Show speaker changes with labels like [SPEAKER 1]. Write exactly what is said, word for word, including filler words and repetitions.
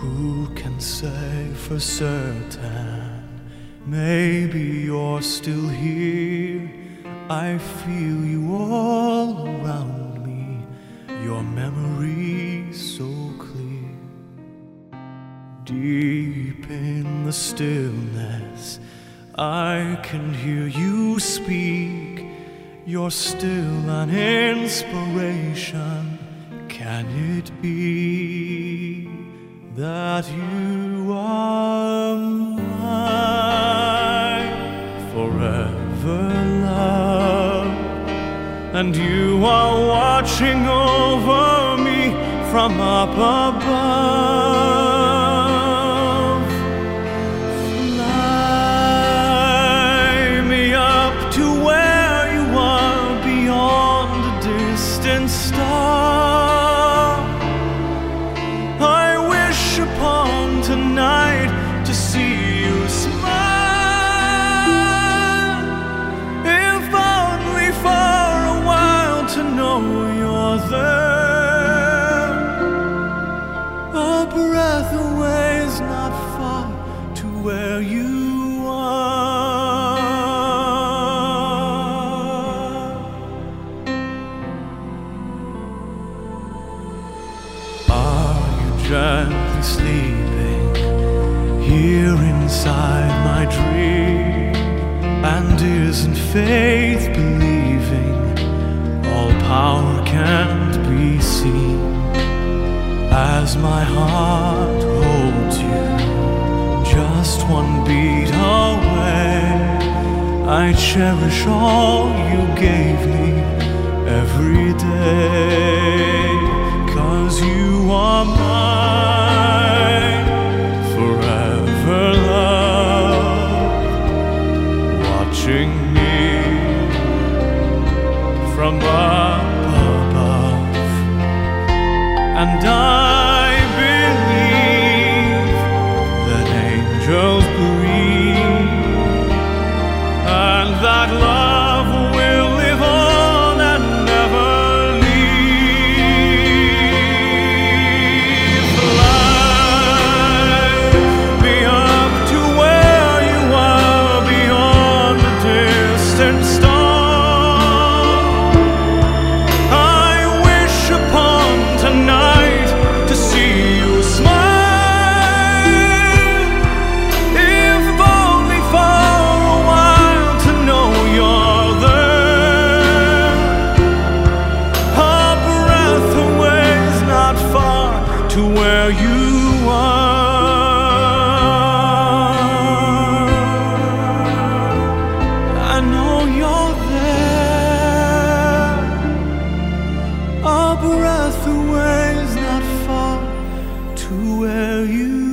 [SPEAKER 1] Who can say for certain? Maybe you're still here. I feel you all around me, your memory so clear. Deep in the stillness, I can hear you speak. You're still an inspiration. Can it be that you are mine forever, love? And you are watching over me from up above. Fly me up to where you are, beyond the distant star. I wish upon tonight to see you smile, if only for a while to know you're there. A breath away is not far to where you are. Are you gently sleeping here inside my dream? And isn't faith believing all power can't be seen? As my heart holds you just one beat away, I cherish all you gave me every day. 'Cause you are mine forever, love, watching me from up above. And I believe that angels breathe, and that love will live on and never leave. Fly me up to where you are, beyond the distant star. I wish upon tonight to see you smile, if only for a while to know you're there. A breath away is not far to where you are. I know you're there. A breath away is not far to where you